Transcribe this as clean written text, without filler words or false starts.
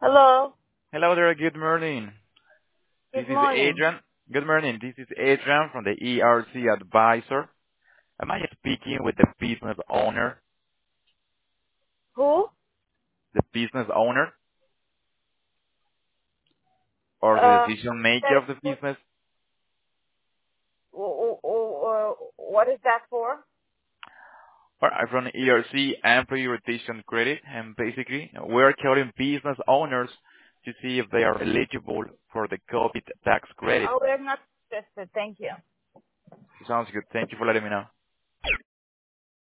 Hello. Hello there. Good morning. This Good is morning. Adrian. Good morning. This is Adrian from the ERC Advisor. Am I speaking with the business owner, Who? the business owner, or the Uh, decision maker that of the is, business? what is that for? Or I'm from ERC Employee Rotation Credit, and basically we're calling business owners to see if they are eligible for the COVID tax credit. Oh, we're not interested. Thank you. Sounds good. Thank you for letting me know.